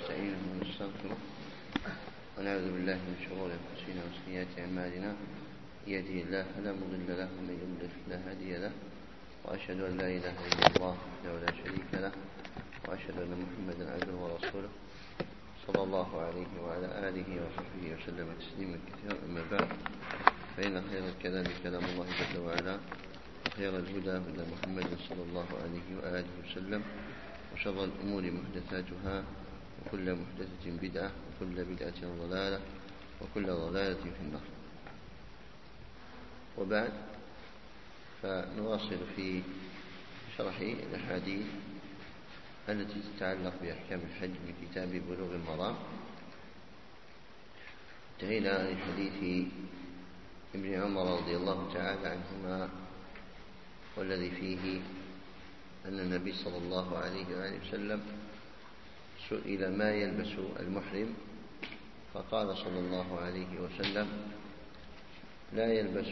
ونستعينه ونستغفره ونعوذ بالله من شرور أنفسنا وسيئات أعمالنا. يهده الله فلا مضل له ومن يضلل فلا هادي له، وأشهد أن لا إله إلا الله وحده لا شريك له، وأشهد أن محمدا عبده ورسوله صلى الله عليه وعلى آله وصحبه وسلم تسليما كثيرا. أما بعد، فإن خير الكلام كلام الله جل وعلا، وخير الهدى هدى محمد صلى الله عليه وآله وسلم، وشر الأمور محدثاتها، وكل محدثة بدعة، وكل بدعة ضلالة، وكل ضلالة في النار. وبعد، فنواصل في شرح الأحاديث التي تتعلق بأحكام الحج من كتاب بلوغ المرام. انتهينا لحديث ابن عمر رضي الله تعالى عنهما، والذي فيه أن النبي صلى الله عليه وآله وسلم سئل ما يلبس المحرم، فقال صلى الله عليه وسلم: لا يلبس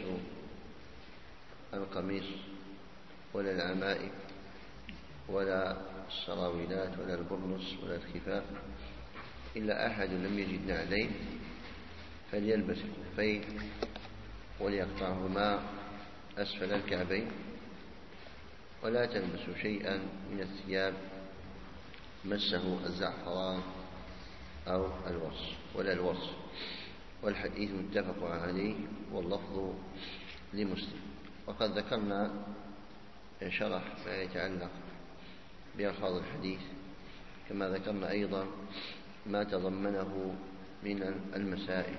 القميص ولا العمائم ولا السراويلات ولا البرنس ولا الخفاف إلا أحد لم يجد نعلين، فليلبس الخفين وليقطعهما أسفل الكعبين، ولا تلبس شيئا من الثياب مسه الزعفران أو الورس. والحديث متفق عليه واللفظ لمسلم. وقد ذكرنا شرح ما يتعلق بألفاظ الحديث، كما ذكرنا أيضا ما تضمنه من المسائل.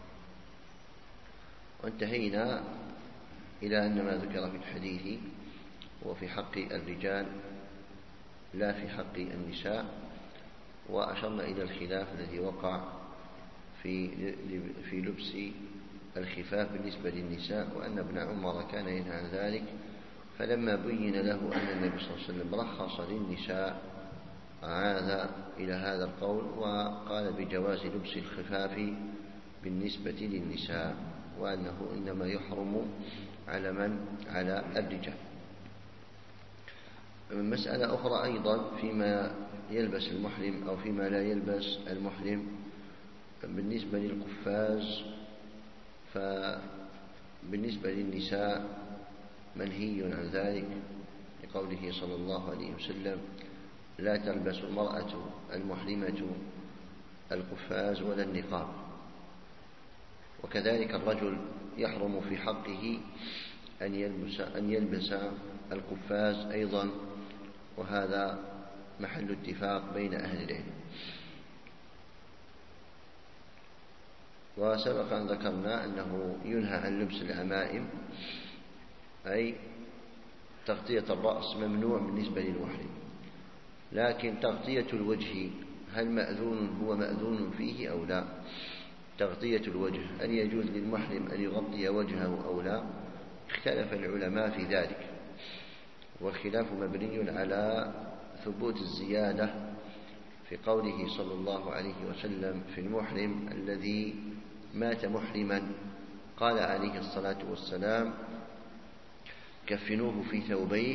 وانتهينا إلى أن ما ذكر في الحديث هو في حق الرجال لا في حق النساء، وأشرنا إلى الخلاف الذي وقع في لبس الخفاف بالنسبة للنساء، وأن ابن عمر كان ينهى عن ذلك، فلما بين له أن النبي صلى الله عليه وسلم رخص للنساء عاد إلى هذا القول وقال بجواز لبس الخفاف بالنسبة للنساء، وأنه إنما يحرم على الرجال. مسألة أخرى أيضا فيما يلبس المحرم أو فيما لا يلبس المحرم بالنسبة للقفاز، فبالنسبة للنساء منهي عن ذلك لقوله صلى الله عليه وسلم: لا تلبس المرأة المحرمة القفاز ولا النقاب. وكذلك الرجل يحرم في حقه أن يلبس القفاز أيضا، وهذا محل اتفاق بين أهل العلم. وسبق أن ذكرنا أنه ينهى عن لبس العمائم، أي تغطية الرأس ممنوع بالنسبة للمحرم، لكن تغطية الوجه هل هو مأذون فيه أو لا؟ تغطية الوجه هل يجوز للمحرم أن يغطي وجهه أو لا؟ اختلف العلماء في ذلك، والخلاف مبني على ثبوت الزيادة في قوله صلى الله عليه وسلم في المحرم الذي مات محرما، قال عليه الصلاة والسلام: كفنوه في ثوبيه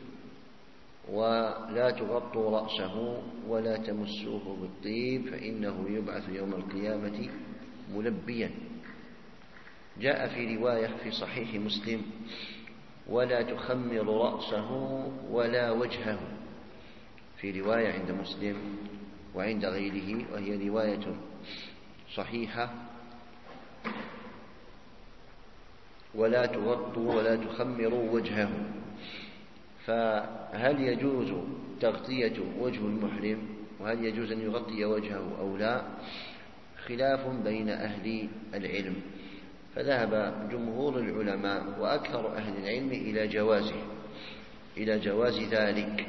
ولا تغطوا رأسه ولا تمسوه بالطيب فإنه يبعث يوم القيامة ملبيا. جاء في رواية في صحيح مسلم: ولا تخمر رأسه ولا وجهه، في رواية عند مسلم وعند غيره، وهي رواية صحيحة: ولا تغطوا ولا تخمروا وجهه. فهل يجوز تغطية وجه المحرم، وهل يجوز أن يغطي وجهه أو لا؟ خلاف بين أهل العلم، فذهب جمهور العلماء وأكثر أهل العلم إلى جواز ذلك،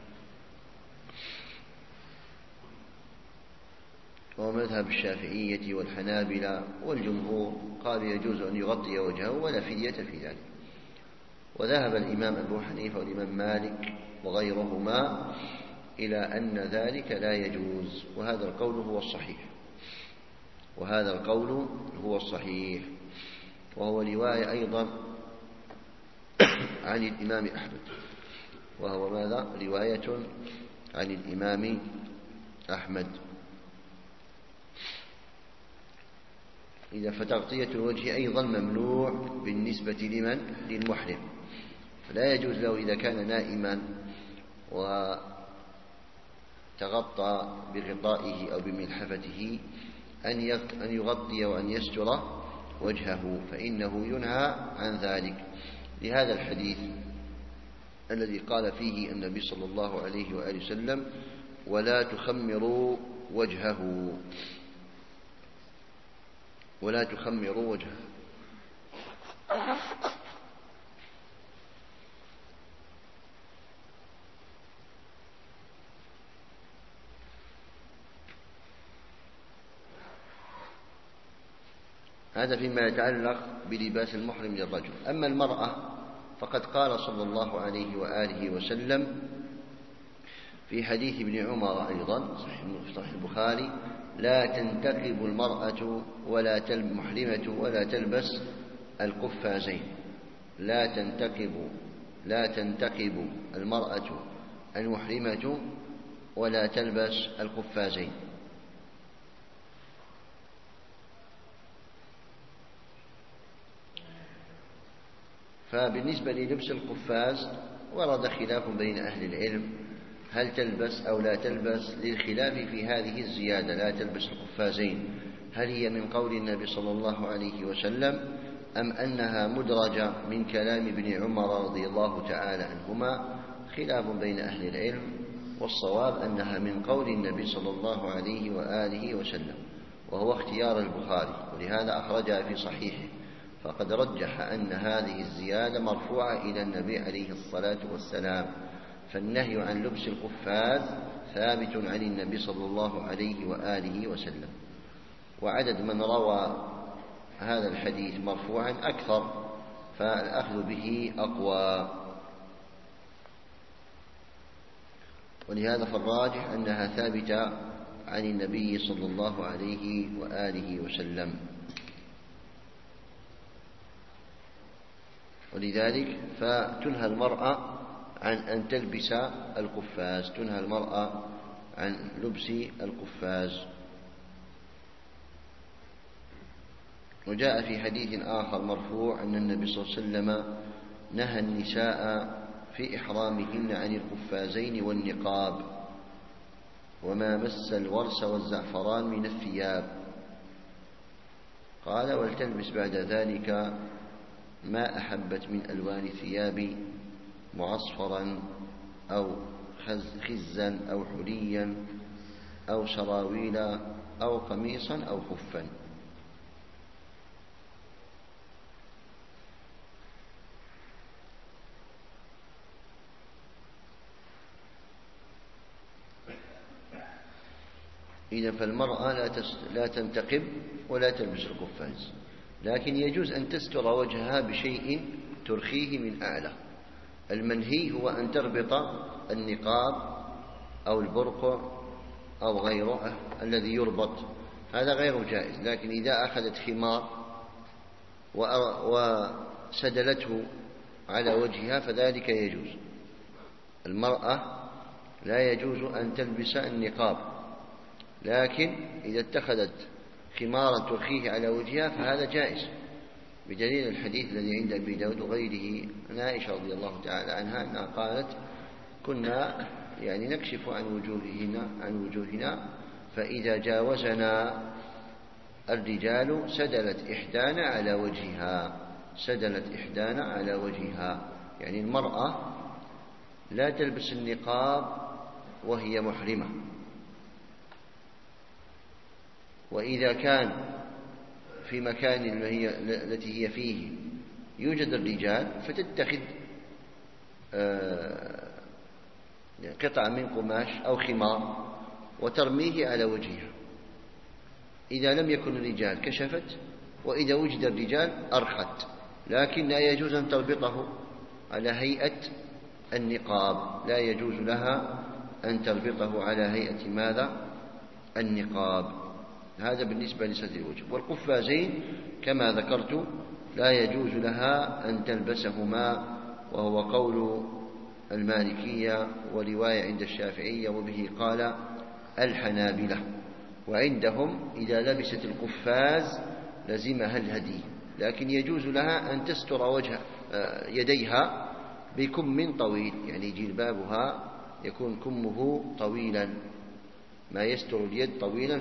ومذهب الشافعية والحنابلة والجمهور قال يجوز أن يغطي وجهه ولا فدية في ذلك. وذهب الإمام أبو حنيفة والإمام مالك وغيرهما إلى أن ذلك لا يجوز، وهذا القول هو الصحيح، وهو رواية أيضا عن الإمام أحمد، وهو ماذا؟ رواية عن الإمام أحمد. إذا فتغطية الوجه أيضا ممنوع بالنسبة لمن؟ للمحرم. فلا يجوز له إذا كان نائما وتغطى بغطائه أو بملحفته أن يغطي وأن يستر وجهه، فإنه ينهى عن ذلك لهذا الحديث الذي قال فيه النبي صلى الله عليه وآله وسلم: ولا تخمروا وجهه، ولا تخمروا وجهه. هذا فيما يتعلق بلباس المحرم للرجل. أما المرأة فقد قال صلى الله عليه وآله وسلم في حديث ابن عمر أيضا صحيح البخاري: لا تنتقب المرأة محرمة ولا تلبس القفازين. لا تنتقب المرأة المحرمة ولا تلبس القفازين. فبالنسبة للبس القفاز ورد خلاف بين أهل العلم هل تلبس أو لا تلبس، للخلاف في هذه الزيادة: لا تلبس القفازين، هل هي من قول النبي صلى الله عليه وسلم أم أنها مدرجة من كلام ابن عمر رضي الله تعالى عنهما؟ خلاف بين أهل العلم، والصواب أنها من قول النبي صلى الله عليه وآله وسلم، وهو اختيار البخاري، ولهذا أخرجها في صحيحه، فقد رجح أن هذه الزيادة مرفوعة إلى النبي عليه الصلاة والسلام. فالنهي عن لبس القفاز ثابت عن النبي صلى الله عليه وآله وسلم، وعدد من روى هذا الحديث مرفوعا أكثر، فالأخذ به أقوى. ولهذا فالراجح أنها ثابتة عن النبي صلى الله عليه وآله وسلم. ولذلك فتنهى المرأة عن أن تلبس القفاز، تنهى المرأة عن لبس القفاز. وجاء في حديث آخر مرفوع أن النبي صلى الله عليه وسلم نهى النساء في إحرامهن عن القفازين والنقاب وما مس الورس والزعفران من الثياب. قال: ولتلبس بعد ذلك ما أحبت من ألوان الثياب، معصفرا أو خزا أو حليا أو سراويل أو قميصا أو خفا. إذا فالمرأة لا تنتقب ولا تلبس القفاز، لكن يجوز أن تستر وجهها بشيء ترخيه من أعلى. المنهي هو أن تربط النقاب أو البرقع أو غيره الذي يربط، هذا غير جائز. لكن إذا أخذت خمار وسدلته على وجهها فذلك يجوز. المرأة لا يجوز أن تلبس النقاب، لكن إذا اتخذت خمارا ترخيه على وجهها فهذا جائز، بدليل الحديث الذي عند أبي داود وغيره عن عائشة رضي الله تعالى عنها أنها قالت: كنا نكشف عن وجوهنا فإذا جاوزنا الرجال سدلت إحدانا على وجهها. يعني المرأة لا تلبس النقاب وهي محرمة، وإذا كان في مكان التي هي فيه يوجد الرجال فتتخذ قطعة من قماش أو خمار وترميه على وجهها. إذا لم يكن الرجال كشفت، وإذا وجد الرجال أرخت، لكن لا يجوز أن تربطه على هيئة النقاب، لا يجوز لها أن تربطه على هيئة ماذا؟ النقاب. هذا بالنسبة لستر الوجه. والقفازين كما ذكرت لا يجوز لها أن تلبسهما، وهو قول المالكية ورواية عند الشافعية، وبه قال الحنابلة. وعندهم إذا لبست القفاز لزمها الهدي، لكن يجوز لها أن تستر وجه يديها بكم طويل، يعني جلبابها يكون كمه طويلا ما يستر اليد طويلا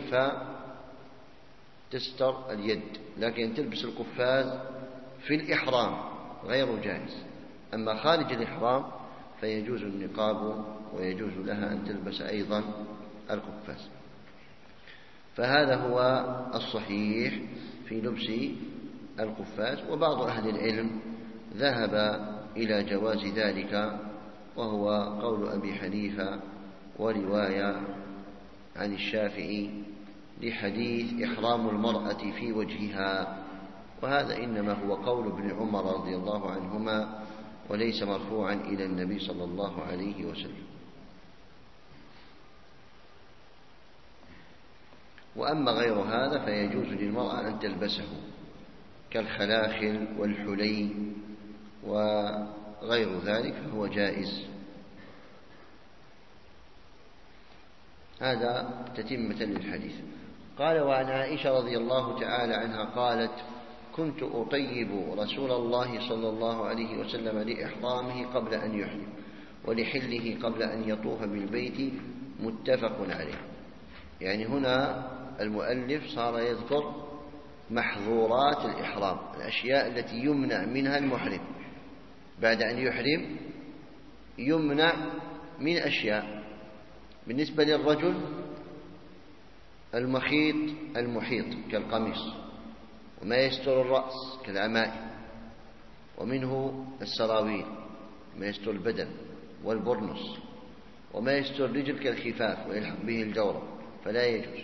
فتستر اليد، لكن تلبس القفاز في الإحرام غير جائز. أما خارج الإحرام فيجوز النقاب ويجوز لها أن تلبس أيضا القفاز. فهذا هو الصحيح في لبس القفاز. وبعض أهل العلم ذهب إلى جواز ذلك، وهو قول أبي حنيفة ورواية عن الشافعي لحديث إحرام المرأة في وجهها، وهذا إنما هو قول ابن عمر رضي الله عنهما وليس مرفوعا إلى النبي صلى الله عليه وسلم. وأما غير هذا فيجوز للمرأة أن تلبسه كالخلاخل والحلي وغير ذلك فهو جائز. هذا تتمة للحديث. قال: وعن عائشة رضي الله تعالى عنها قالت: كنت أطيب رسول الله صلى الله عليه وسلم لإحرامه قبل أن يحرم ولحله قبل أن يطوف بالبيت، متفق عليه. يعني هنا المؤلف صار يذكر محظورات الإحرام، الأشياء التي يمنع منها المحرم بعد أن يحرم، يمنع من أشياء. بالنسبة للرجل المحيط كالقميص، وما يستر الرأس كالعمائم، ومنه السراويل ما يستر البدن والبرنس، وما يستر الرجل كالخفاف ويلحق به الجورب فلا يجوز،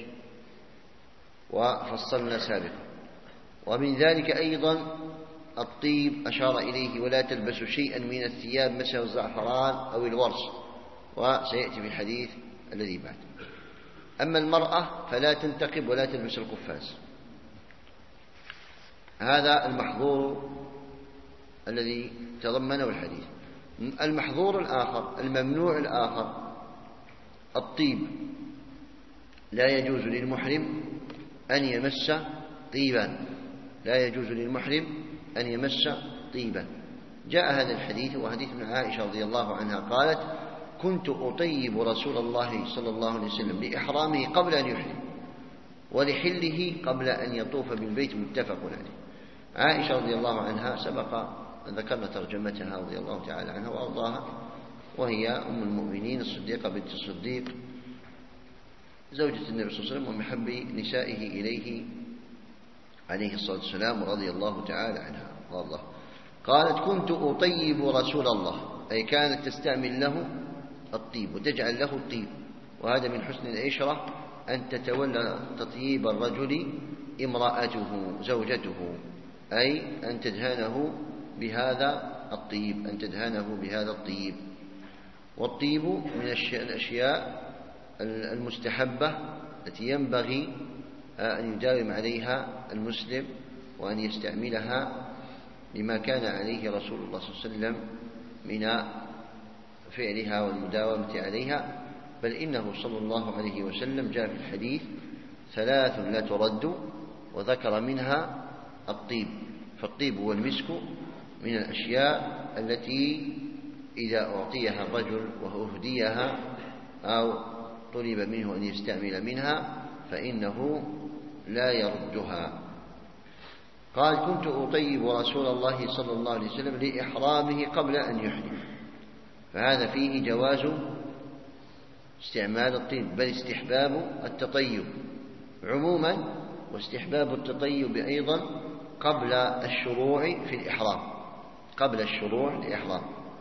وفصلنا سابقا. ومن ذلك أيضا الطيب أشار إليه: ولا تلبسوا شيئا من الثياب مسه الزعفران أو الورس، وسيأتي في الحديث الذي بعد. أما المرأة فلا تنتقب ولا تلبس القفاز. هذا المحظور الذي تضمنه الحديث. المحظور الآخر، الممنوع الآخر، الطيب. لا يجوز للمحرم أن يمس طيبا، لا يجوز للمحرم أن يمس طيبا. جاء هذا الحديث وحديث من عائشة رضي الله عنها قالت: كنت أطيب رسول الله صلى الله عليه وسلم لإحرامه قبل أن يحرم ولحله قبل أن يطوف بالبيت، متفق عليه. عائشة رضي الله عنها سبق ذكرنا ترجمتها رضي الله تعالى عنها وأرضاها، وهي أم المؤمنين الصديقة بنت الصديق زوجة النبي صلى الله عليه وسلم ومحب نسائه إليه عليه الصلاة والسلام رضي الله تعالى عنها والله. قالت: كنت أطيب رسول الله، أي كانت تستعمل له الطيب وتجعل له الطيب. وهذا من حسن العشرة أن تتولى تطيب الرجل امرأته زوجته، أي أن تدهنه بهذا الطيب، أن تدهنه بهذا الطيب. والطيب من الأشياء المستحبة التي ينبغي أن يداوم عليها المسلم وأن يستعملها لما كان عليه رسول الله صلى الله عليه وسلم من فعلها والمداومة عليها. بل إنه صلى الله عليه وسلم جاء في الحديث: 3 لا ترد، وذكر منها الطيب. فالطيب هو المسك من الأشياء التي إذا أعطيها الرجل وأهديها أو طلب منه أن يستعمل منها فإنه لا يردها. قال: كنت أطيب رسول الله صلى الله عليه وسلم لإحرامه قبل أن يحرم. فهذا فيه جواز استعمال الطيب، بل استحباب التطيب عموما، واستحباب التطيب أيضا قبل الشروع في الإحرام، قبل الشروع للإحرام.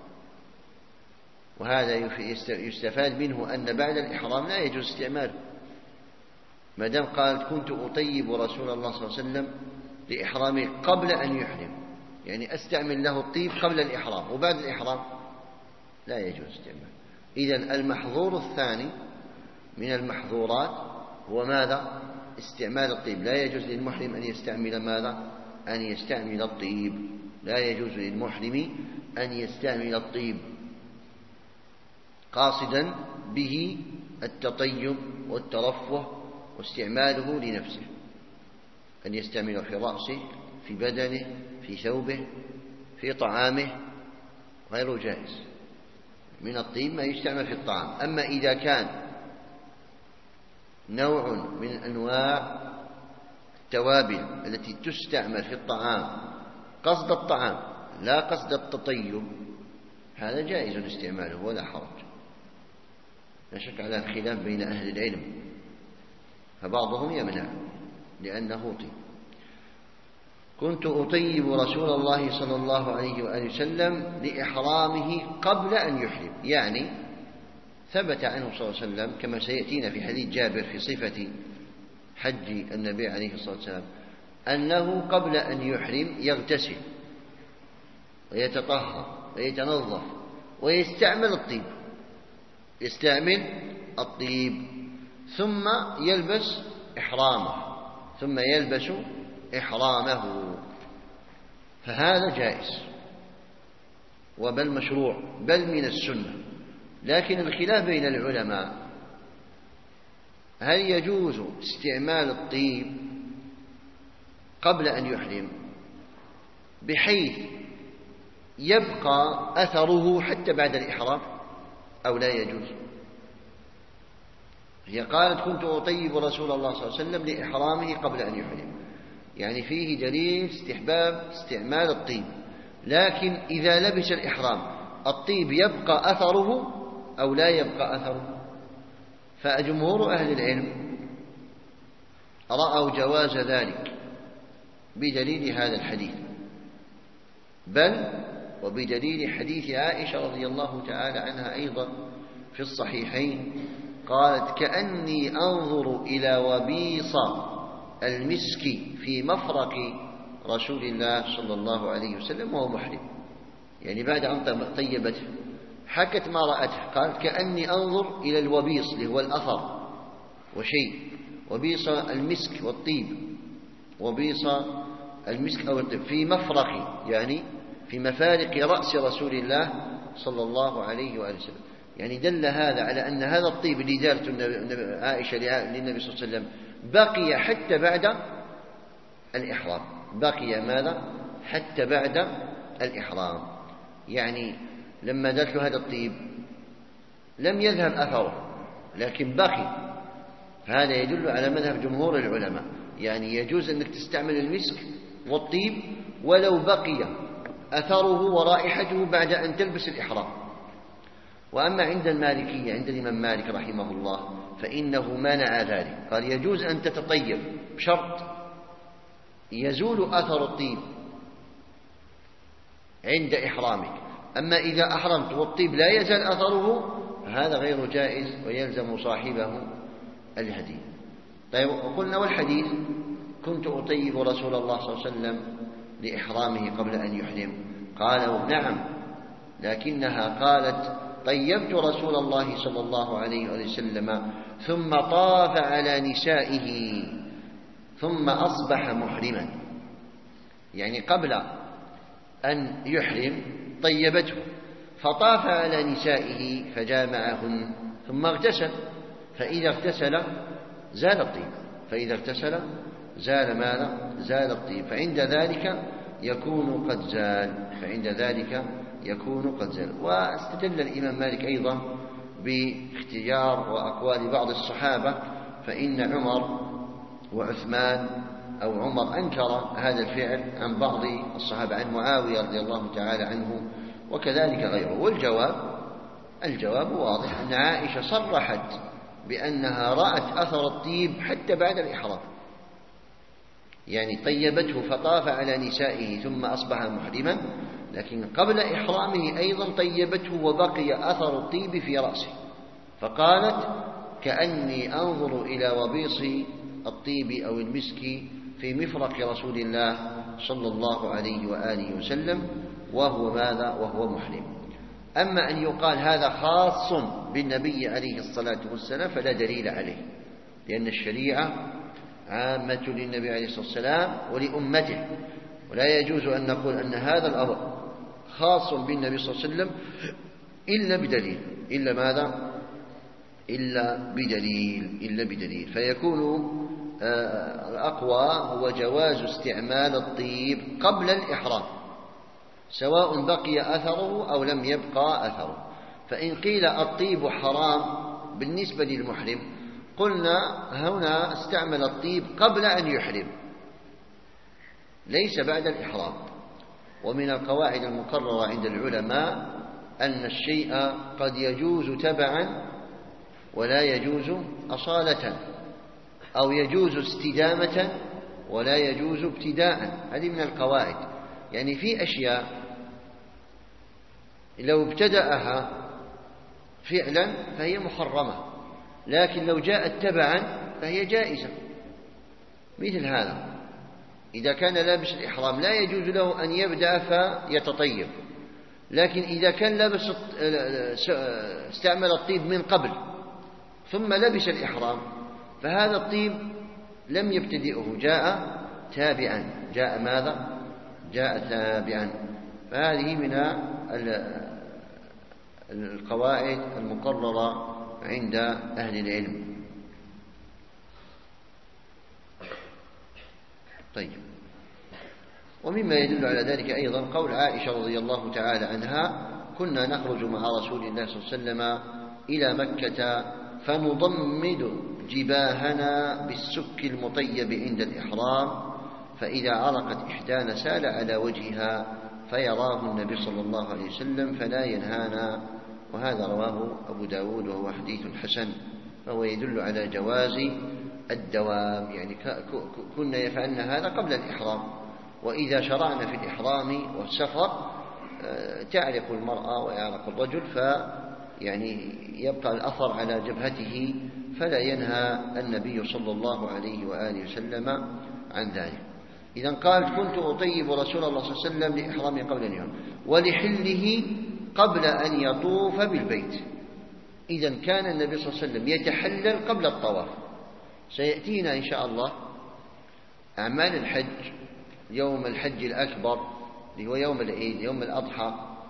وهذا يستفاد منه أن بعد الإحرام لا يجوز استعماله، ما دام قال: كنت أطيب رسول الله صلى الله عليه وسلم لإحرامه قبل أن يحرم، يعني أستعمل له الطيب قبل الإحرام، وبعد الإحرام لا يجوز استعماله. إذن المحظور الثاني من المحظورات هو ماذا؟ استعمال الطيب. لا يجوز للمحرم أن يستعمل ماذا؟ أن يستعمل الطيب. لا يجوز للمحرم أن يستعمل الطيب قاصدا به التطيب والترفه واستعماله لنفسه. أن يستعمله في رأسه، في بدنه، في ثوبه، في طعامه، غير جائز. من الطيب ما يستعمل في الطعام. أما إذا كان نوع من أنواع التوابل التي تستعمل في الطعام قصد الطعام لا قصد التطيب، هذا جائز استعماله ولا حرج. لا شك على الخلاف بين أهل العلم، فبعضهم يمنع لأنه طيب. كنت أطيب رسول الله صلى الله عليه وآله وسلم لإحرامه قبل أن يحرم، يعني ثبت عنه صلى الله عليه وسلم كما سيأتينا في حديث جابر في صفة حج النبي عليه الصلاة والسلام أنه قبل أن يحرم يغتسل ويتطهر ويتنظف ويستعمل الطيب، يستعمل الطيب ثم يلبس إحرامه، فهذا جائز وبل مشروع بل من السنة. لكن الخلاف بين العلماء هل يجوز استعمال الطيب قبل أن يحرم بحيث يبقى أثره حتى بعد الإحرام أو لا يجوز؟ هي قالت كنت أطيب رسول الله صلى الله عليه وسلم لإحرامه قبل أن يحرم، يعني فيه دليل استحباب استعمال الطيب، لكن إذا لبس الإحرام الطيب يبقى أثره أو لا يبقى أثره؟ فجمهور أهل العلم رأوا جواز ذلك بدليل هذا الحديث، بل وبدليل حديث عائشة رضي الله تعالى عنها أيضا في الصحيحين، قالت كأني أنظر إلى وبيص المسك في مفرق رسول الله صلى الله عليه وسلم وهو محرم، يعني بعد أن طيبته حكت ما رأته، قالت كأني أنظر إلى الوبيص اللي هو الأثر وشيء، وبيص المسك والطيب، وبيص المسك أو الطيب في مفرق، يعني في مفارق رأس رسول الله صلى الله عليه وآله وسلم. يعني دل هذا على أن هذا الطيب اللي دارته عائشة للنبي صلى الله عليه وسلم بقي حتى بعد الإحرام، بقي ماذا؟ حتى بعد الإحرام، يعني لما دارت له هذا الطيب لم يذهب أثره لكن بقي. هذا يدل على مذهب جمهور العلماء، يعني يجوز أنك تستعمل المسك والطيب ولو بقي أثره ورائحته بعد أن تلبس الإحرام. وأما عند المالكية عند الإمام مالك رحمه الله فإنه منع ذلك، قال يجوز أن تتطيب بشرط يزول أثر الطيب عند إحرامك، أما إذا أحرمت والطيب لا يزال أثره هذا غير جائز ويلزم صاحبه الهدي. طيب وقلنا والحديث كنت أطيب رسول الله صلى الله عليه وسلم لإحرامه قبل أن يحرم، قالوا نعم، لكنها قالت طيبت رسول الله صلى الله عليه وسلم ثم طاف على نسائه ثم أصبح محرما، يعني قبل أن يحرم طيبته فطاف على نسائه فجامعهن ثم اغتسل، فإذا اغتسل زال الطيب، فإذا اغتسل زال ماذا؟ زال الطيب، فعند ذلك يكون قد زال، فعند ذلك يكون قد زال. واستدل الإمام مالك أيضا باختيار وأقوال بعض الصحابة، فإن عمر وعثمان أو عمر أنكر هذا الفعل عن بعض الصحابة، عن معاوية رضي الله تعالى عنه وكذلك غيره. والجواب واضح، أن عائشة صرحت بأنها رأت أثر الطيب حتى بعد الإحرام، يعني طيبته فطاف على نسائه ثم أصبح محرما، لكن قبل إحرامه أيضا طيبته وبقي أثر الطيب في رأسه، فقالت كأني أنظر إلى وبيص الطيب أو المسك في مفرق رسول الله صلى الله عليه وآله وسلم وهو ماذا؟ وهو محرم. أما أن يقال هذا خاص بالنبي عليه الصلاة والسلام فلا دليل عليه، لأن الشريعة عامة للنبي عليه الصلاة والسلام ولأمته، ولا يجوز أن نقول أن هذا الأمر خاص بالنبي صلى الله عليه وسلم إلا بدليل، إلا ماذا؟ إلا بدليل، فيكون الأقوى هو جواز استعمال الطيب قبل الإحرام، سواء بقي أثره أو لم يبقى أثره. فإن قيل الطيب حرام بالنسبة للمحرم، قلنا هنا استعمل الطيب قبل أن يحرم، ليس بعد الإحرام. ومن القواعد المقررة عند العلماء أن الشيء قد يجوز تبعا ولا يجوز أصالة، أو يجوز استدامة ولا يجوز ابتداء. هذه من القواعد. يعني في أشياء لو ابتدأها فعلا فهي محرمة، لكن لو جاءت تبعا فهي جائزة. مثل هذا إذا كان لابس الإحرام لا يجوز له أن يبدأ فيتطيب، لكن إذا كان لابس استعمل الطيب من قبل ثم لبس الإحرام، فهذا الطيب لم يبتدئه، جاء تابعا. جاء ماذا؟ جاء تابعا. فهذه من القواعد المقررة عند أهل العلم. طيب، ومما يدل على ذلك أيضا قول عائشة رضي الله تعالى عنها: كنا نخرج مع رسول الله صلى الله عليه وسلم إلى مكة فنضمد جباهنا بالسك المطيب عند الإحرام، فإذا عرقت إحدانا سال على وجهها فيراه النبي صلى الله عليه وسلم فلا ينهانا. وهذا رواه أبو داود وهو حديث حسن، فهو يدل على جواز الدوام. يعني كنا يفعلن هذا قبل الإحرام. وإذا شرعنا في الإحرام والسفر تعرق المرأة ويعرق الرجل، يعني يبقى الأثر على جبهته، فلا ينهى النبي صلى الله عليه وآله وسلم عن ذلك. إذا قال: كنت أطيب رسول الله صلى الله عليه وسلم لإحرامه قبل أن يحرم ولحله قبل أن يطوف بالبيت. إذا كان النبي صلى الله عليه وسلم يتحلل قبل الطواف. سيأتينا إن شاء الله أعمال الحج، يوم الحج الأكبر اللي هو يوم العيد، يوم الأضحى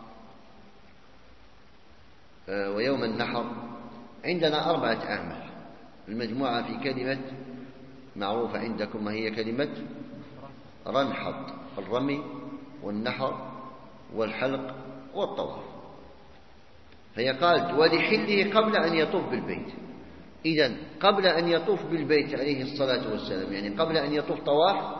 ويوم النحر. عندنا 4 أعمال المجموعة في كلمة معروفة عندكم، ما هي كلمة رنحط: الرمي والنحر والحلق والطواف. فهي قالت: ولحله قبل أن يطوف بالبيت. إذن قبل أن يطوف بالبيت عليه الصلاة والسلام، يعني قبل أن يطوف طواف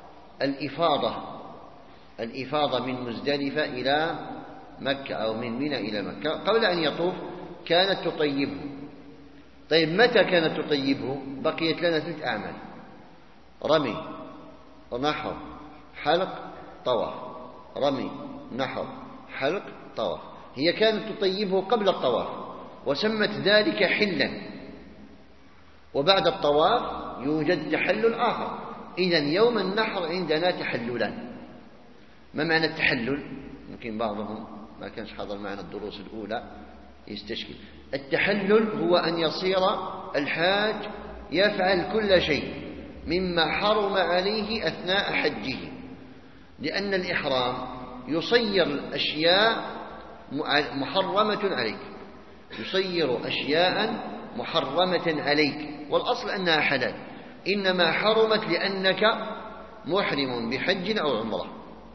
الإفاضة من مزدلفة إلى مكة أو من منى إلى مكة، قبل أن يطوف كانت تطيبه. طيب، متى كانت تطيبه؟ بقيت لنا 3 أعمال: رمي، نحر، حلق، طواف. رمي، نحر، حلق، طواف. هي كانت تطيبه قبل الطواف وسمت ذلك حلا. وبعد الطواف يوجد تحلل آخر. إذن يوم النحر عندنا تحللان. ما معنى التحلل؟ يمكن بعضهم ما كانش حضر معنا الدروس الأولى يستشكل. التحلل هو أن يصير الحاج يفعل كل شيء مما حرم عليه أثناء حجه، لأن الإحرام يصير أشياء محرمة عليك، يصير أشياء محرمة عليك، والأصل أنها حلال، إنما حرمت لأنك محرم بحج أو عمرة،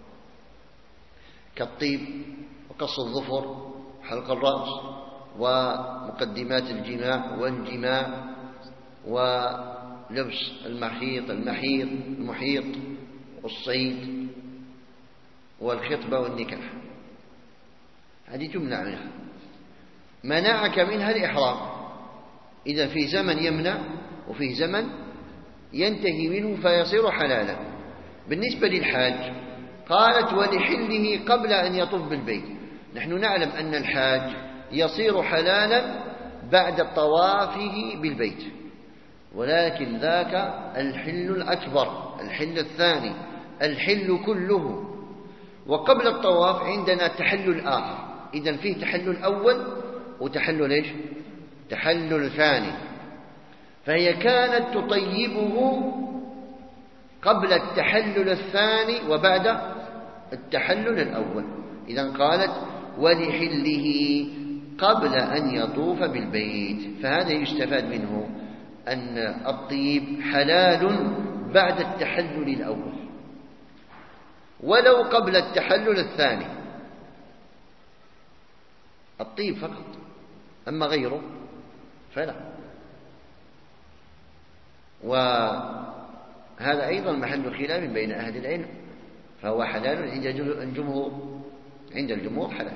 كالطيب وقص الظفر، حلق الرأس، ومقدمات الجماع والجماع، ولبس المحيط والصيد والخطبة والنكاح. هذه تمنع منها. منعك منها الإحرام. إذا في زمن يمنع وفيه زمن ينتهي منه فيصير حلالا. بالنسبة للحاج قالت: ولحله قبل أن يطوف بالبيت. نحن نعلم أن الحاج يصير حلالا بعد طوافه بالبيت، ولكن ذاك الحل الأكبر، الحل الثاني، الحل كله. وقبل الطواف عندنا تحلل آخر. إذن فيه تحلل أول وتحلل إيش؟ تحلل ثاني. فهي كانت تطيبه قبل التحلل الثاني وبعد التحلل الأول. إذن قالت: ولحله قبل أن يطوف بالبيت. فهذا يستفاد منه أن الطيب حلال بعد التحلل الأول ولو قبل التحلل الثاني، الطيب فقط، أما غيره فلا. وهذا أيضا محل خلاف بين أهل العلم، فهو حلال عند الجمهور حلال،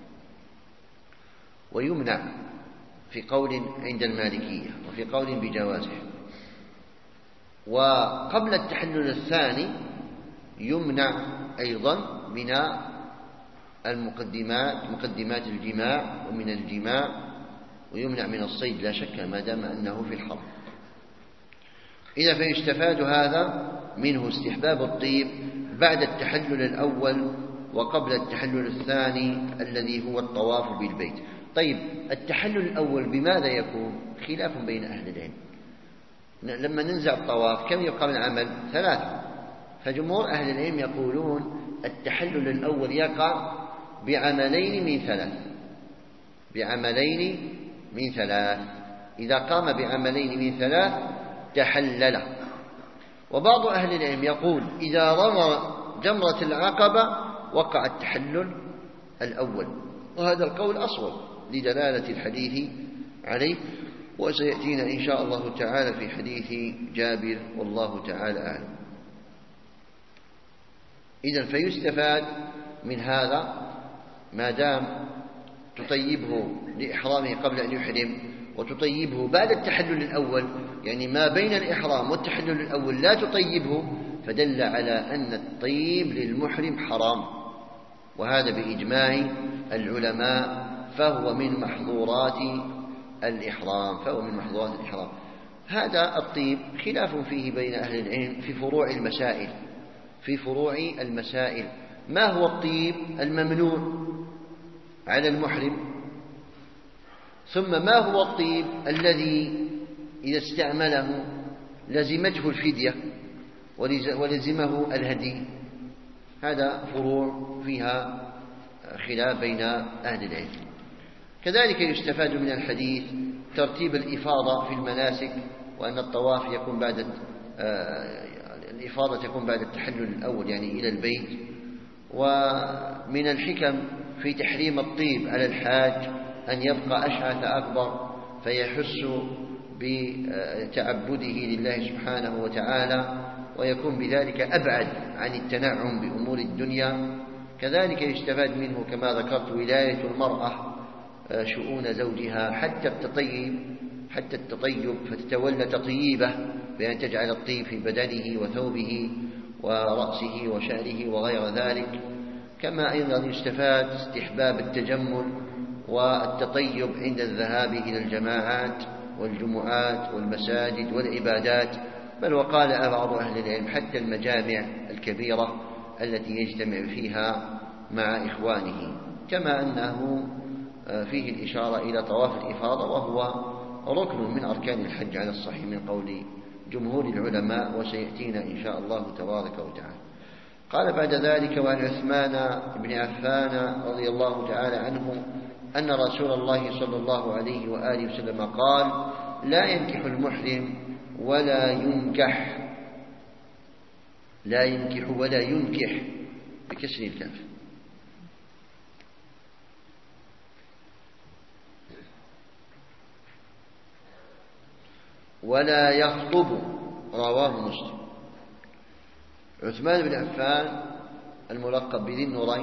ويمنع في قول عند المالكية وفي قول بجوازه. وقبل التحلل الثاني يمنع أيضا من مقدمات الجماع ومن الجماع، ويمنع من الصيد لا شك ما دام أنه في الحرم. إذا فيستفاد هذا منه استحباب الطيب بعد التحلل الأول وقبل التحلل الثاني الذي هو الطواف بالبيت. طيب التحلل الأول بماذا يكون؟ خلاف بين أهل العلم. لما ننزع الطواف كم يبقى من عمل؟ 3. فجمهور أهل العلم يقولون التحلل الأول يقع بعملين من 3. إذا قام بعملين من 3 تحلل. وبعض أهل العلم يقول إذا رمى جمرة العقبة وقع التحلل الأول، وهذا القول أصوب لدلالة الحديث عليه، وسيأتينا إن شاء الله تعالى في حديث جابر والله تعالى أعلم. إذن فيستفاد من هذا ما دام تطيبه لإحرامه قبل أن يحرم وتطيبه بعد التحلل الأول، يعني ما بين الإحرام والتحلل الأول لا تطيبه، فدل على أن الطيب للمحرم حرام، وهذا بإجماع العلماء، فهو من محظورات الإحرام. هذا الطيب خلاف فيه بين أهل العلم في فروع المسائل. ما هو الطيب الممنوع على المحرم؟ ثم ما هو الطيب الذي إذا استعمله لزمته الفدية ولزمه الهدي؟ هذا فروع فيها خلاف بين أهل العلم. كذلك يستفاد من الحديث ترتيب الإفاضة في المناسك، وأن الطواف يكون بعد الإفاضة تكون بعد التحلل الأول يعني إلى البيت. ومن الحكم في تحريم الطيب على الحاج أن يبقى أشعث أكبر فيحس بتعبده لله سبحانه وتعالى، ويكون بذلك أبعد عن التنعم بأمور الدنيا. كذلك يستفاد منه كما ذكرت ولاية المرأة شؤون زوجها حتى التطيب، فتتولى تطييبه بأن تجعل الطيب في بدنه وثوبه ورأسه وشعره وغير ذلك. كما أيضا يستفاد استحباب التجمل والتطيب عند الذهاب إلى الجماعات والجمعات والمساجد والعبادات، بل وقال بعض أهل العلم حتى المجامع الكبيرة التي يجتمع فيها مع إخوانه. كما أنه فيه الإشارة إلى طواف الإفاضة، وهو ركن من أركان الحج على الصحيح من قول جمهور العلماء، وسيأتينا إن شاء الله تبارك وتعالى. قال بعد ذلك: وعن عثمان بن عفان رضي الله تعالى عنه أن رسول الله صلى الله عليه وآله وسلم قال: لا ينكح المحرم ولا ينكح بكسر الكاف، ولا يخطب. رواه مسلم. عثمان بن عفان الملقب بذي النورين،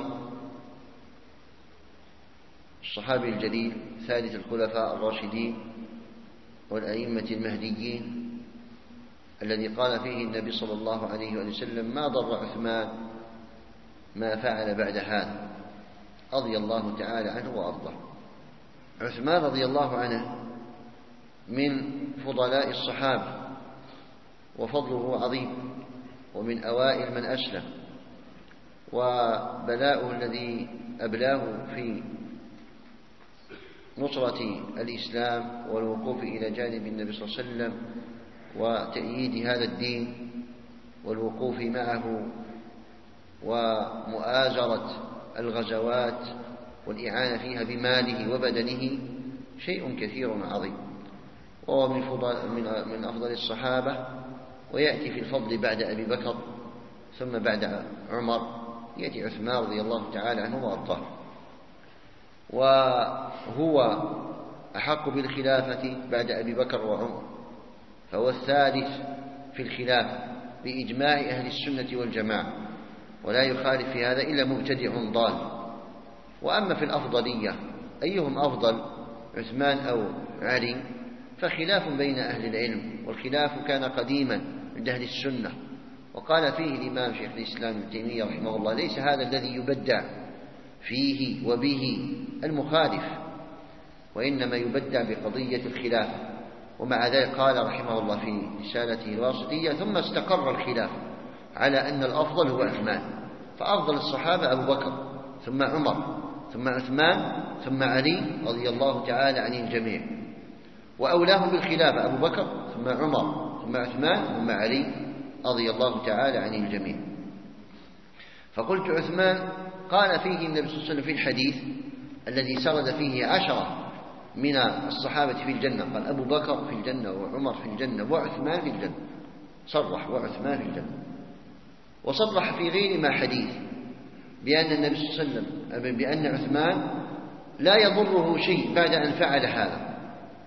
الصحابي الجليل ثالث الخلفاء الراشدين والأئمة المهديين، الذي قال فيه النبي صلى الله عليه وسلم: ما ضر عثمان ما فعل بعد هذا، رضي الله تعالى عنه وأرضاه. عثمان رضي الله عنه من فضلاء الصحابة، وفضله عظيم، ومن أوائل من أسلم، وبلاؤه الذي أبلاه في نصرة الإسلام والوقوف إلى جانب النبي صلى الله عليه وسلم وتأييد هذا الدين والوقوف معه ومؤازرة الغزوات والإعانة فيها بماله وبدنه شيء كثير عظيم. وهو من أفضل الصحابة، ويأتي في الفضل بعد أبي بكر، ثم بعد عمر يأتي عثمان رضي الله تعالى عنه وأرضاه، وهو أحق بالخلافة بعد أبي بكر وعمر، فهو الثالث في الخلافة بإجماع أهل السنة والجماعة، ولا يخالف في هذا إلا مبتدع ضال. وأما في الأفضلية أيهم أفضل عثمان أو علي فخلاف بين أهل العلم، والخلاف كان قديما عند أهل السنة، وقال فيه الإمام شيخ الإسلام ابن تيمية رحمه الله: ليس هذا الذي يبدع فيه وبه المخالف، وإنما يبدع بقضية الخلاف. ومع ذلك قال رحمه الله في رسالته الواسطية: ثم استقر الخلاف على أن الأفضل هو عثمان، فأفضل الصحابة أبو بكر، ثم عمر، ثم عثمان، ثم علي رضي الله تعالى عن الجميع، وأولاهم بالخلافة أبو بكر، ثم عمر، ثم عثمان، ثم علي رضي الله تعالى عن الجميع. فقلت عثمان قال فيه النبي صلى الله عليه وسلم في الحديث الذي سرد فيه 10 من الصحابة في الجنة، قال أبو بكر في الجنة، وعمر في الجنة، وعثمان في الجنة، صرح وعثمان في الجنة. وصرح في غير ما حديث بأن النبي صلى الله عليه وسلم بأن عثمان لا يضره شيء بعد أن فعل هذا،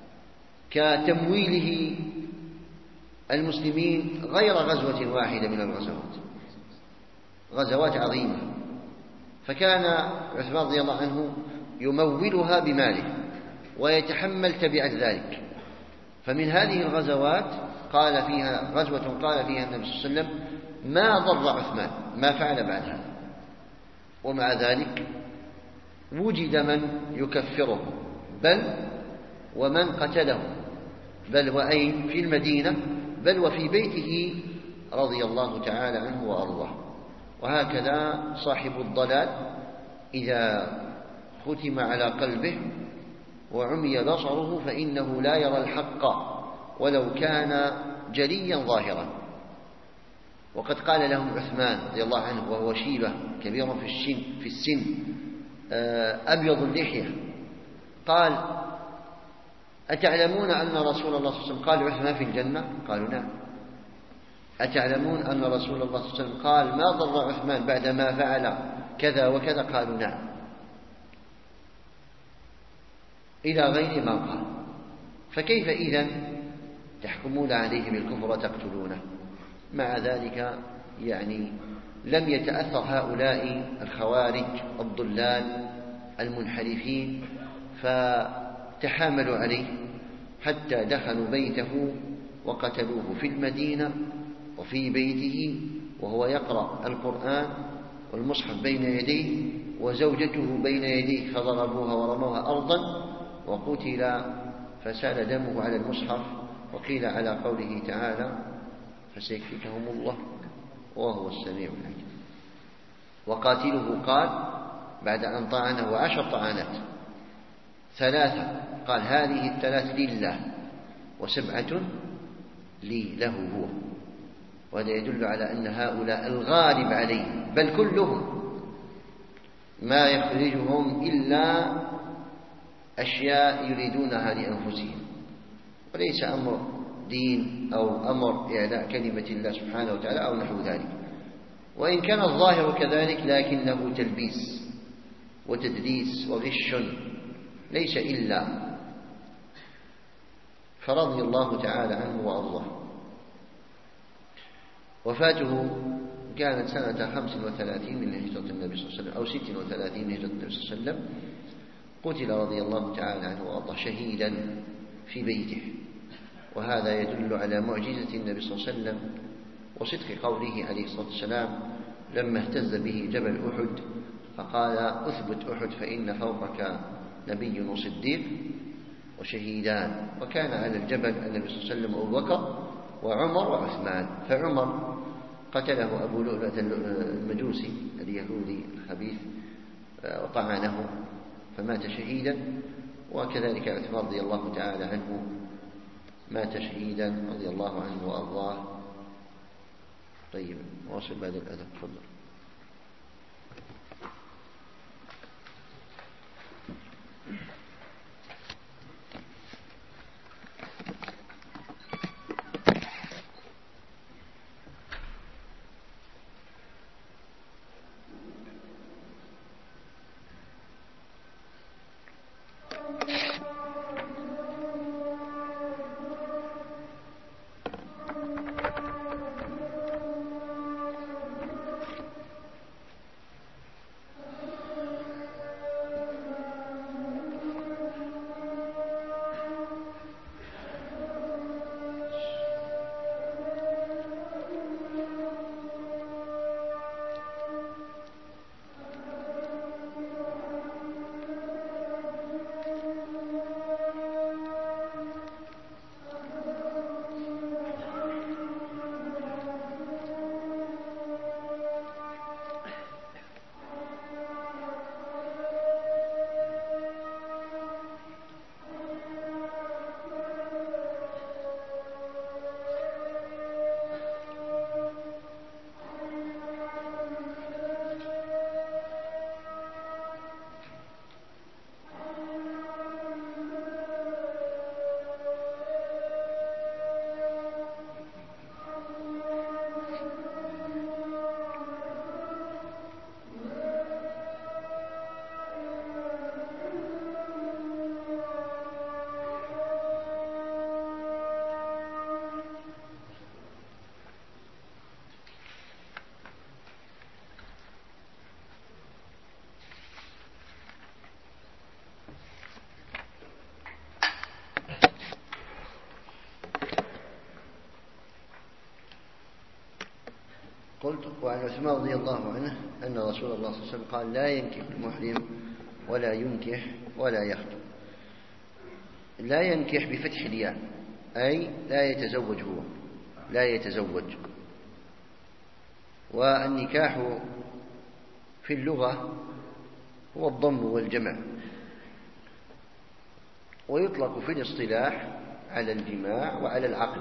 كتمويله المسلمين غير غزوة واحدة من الغزوات، غزوات عظيمة، فكان عثمان رضي الله عنه يمولها بماله ويتحمل تبعة ذلك. فمن هذه الغزوات قال فيها غزوة قال فيها النبي صلى الله عليه وسلم: ما ضر عثمان ما فعل بعد هذا. ومع ذلك وجد من يكفره، بل ومن قتله، بل وأين في المدينة، بل وفي بيته رضي الله تعالى عنه وأرضاه. وهكذا صاحب الضلال إذا ختم على قلبه وعمي بصره فإنه لا يرى الحق ولو كان جليا ظاهرا. وقد قال لهم عثمان رضي الله عنه وهو شيبة كبير في السن أبيض اللحية، قال: أتعلمون أن رسول الله صلى الله عليه وسلم قال عثمان في الجنة؟ قالوا: نعم. أتعلمون أن رسول الله صلى الله عليه وسلم قال ما ضر عثمان بعد ما فعل كذا وكذا؟ قالوا: نعم. إلى غير ما قال. فكيف إذن تحكمون عليه بالكفر وتقتلونه؟ مع ذلك يعني لم يتأثر هؤلاء الخوارج الضلال المنحرفين، فتحاملوا عليه حتى دخلوا بيته وقتلوه في المدينة وفي بيته وهو يقرأ القرآن والمصحف بين يديه وزوجته بين يديه، فضربوها ورموها أرضا وقتل، فسال دمه على المصحف. وقيل على قوله تعالى: فسيكفيكهم الله وهو السميع العليم. وقاتله قال بعد أن طعنه 10 طعنات 3، قال: هذه 3 لله و7 لي له هو. وهذا يدل على أن هؤلاء الغالب عليهم بل كلهم ما يخرجهم إلا أشياء يريدونها لأنفسهم، وليس أمر دين أو أمر إعلاء كلمة الله سبحانه وتعالى أو نحو ذلك. وإن كان الظاهر كذلك لكنه تلبيس وتدليس وغش ليس إلا. فرضي الله تعالى عنه وأرضاه. وفاته كانت سنة 35 من هجرة النبي صلى الله عليه وسلم أو 36 من هجرة النبي صلى الله عليه وسلم. قتل رضي الله تعالى عنه وأرضاه شهيدا في بيته، وهذا يدل على معجزة النبي صلى الله عليه وسلم وصدق قوله عليه الصلاة والسلام لما اهتز به جبل أحد فقال: أثبت أحد فإن فوقك نبي وصديق وشهيدان. وكان على الجبل النبي صلى الله عليه وسلم أبو بكر وعمر وعثمان، فعمر قتله أبو لؤلؤة المجوسي اليهودي الخبيث وطعنه فمات شهيدا، وكذلك عثمان رضي الله تعالى عنه مات شهيدا رضي الله عنه وأرضاه. طيب، واصل بعد الأذان. تفضل. وعن عثمان رضي الله عنه أن رسول الله صلى الله عليه وسلم قال: لا ينكح المحرم ولا ينكح ولا يخطب. لا ينكح بفتح الياء، أي لا يتزوج، هو لا يتزوج. والنكاح في اللغة هو الضم والجمع، ويطلق في الاصطلاح على الجماع وعلى العقد.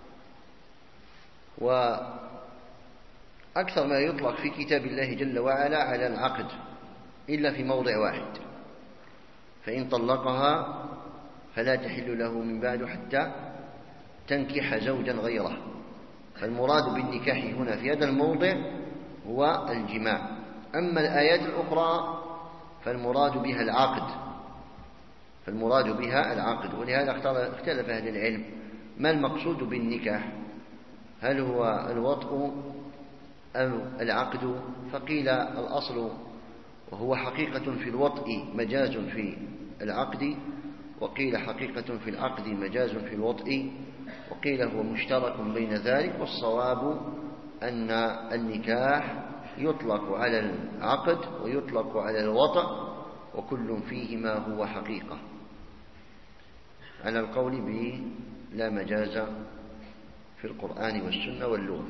وأكثر ما يطلق في كتاب الله جل وعلا على العقد إلا في موضع واحد: فإن طلقها فلا تحل له من بعد حتى تنكح زوجا غيره. فالمراد بالنكاح هنا في هذا الموضع هو الجماع. أما الآيات الأخرى فالمراد بها العقد. ولهذا اختلف أهل العلم ما المقصود بالنكاح، هل هو الوطء أم العقد؟ فقيل الأصل وهو حقيقة في الوطء مجاز في العقد، وقيل حقيقة في العقد مجاز في الوطء، وقيل هو مشترك بين ذلك. والصواب أن النكاح يطلق على العقد ويطلق على الوطء، وكل فيهما هو حقيقة، على القول به لا مجاز في القرآن والسنة واللغة.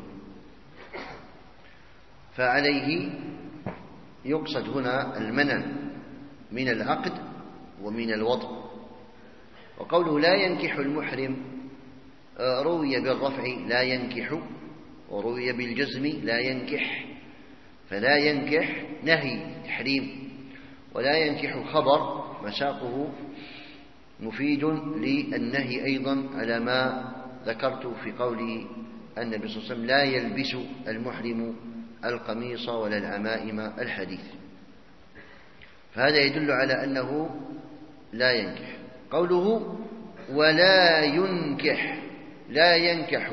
فعليه يقصد هنا المنع من العقد ومن الوطء. وقوله لا ينكح المحرم روي بالرفع لا ينكح، وروي بالجزم لا ينكح. فلا ينكح نهي تحريم، ولا ينكح خبر مساقه مفيد للنهي أيضا، على ما ذكرت في قول النبي صلى الله عليه وسلم: لا يلبس المحرم القميص ولا العمائم الحديث. فهذا يدل على أنه لا ينكح. قوله ولا ينكح، لا ينكح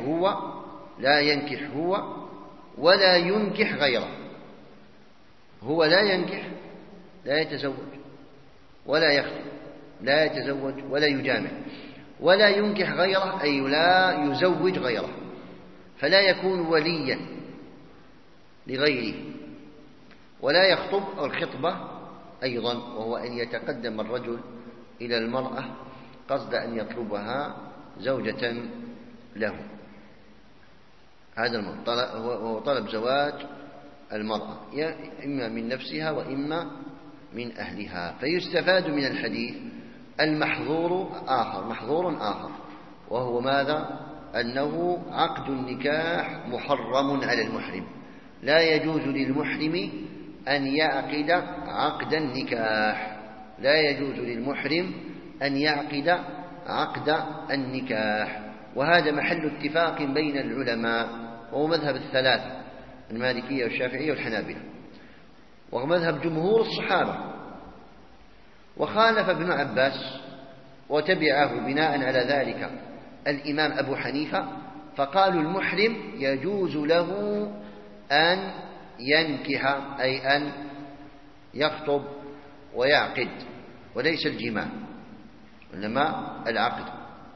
هو ولا ينكح غيره. هو لا ينكح، لا يتزوج ولا يخطب، لا يتزوج ولا يجامع، ولا ينكح غيره أي لا يزوج غيره، فلا يكون وليا لغيره، ولا يخطب الخطبة أيضا، وهو أن يتقدم الرجل إلى المرأة قصد أن يطلبها زوجة له. هذا هو طلب زواج المرأة إما من نفسها وإما من أهلها. فيستفاد من الحديث محظور آخر، وهو ماذا؟ أنه عقد النكاح محرم على المحرم، لا يجوز للمحرم أن يعقد عقد النكاح، لا يجوز للمحرم أن يعقد عقد النكاح. وهذا محل اتفاق بين العلماء، وهو مذهب الثلاثة: المالكية والشافعية والحنابلة، ومذهب جمهور الصحابة. وخالف ابن عباس وتبعه بناء على ذلك الإمام أبو حنيفة، فقالوا المحرم يجوز له أن ينكح، أي أن يخطب ويعقد، وليس الجماع إنما العقد.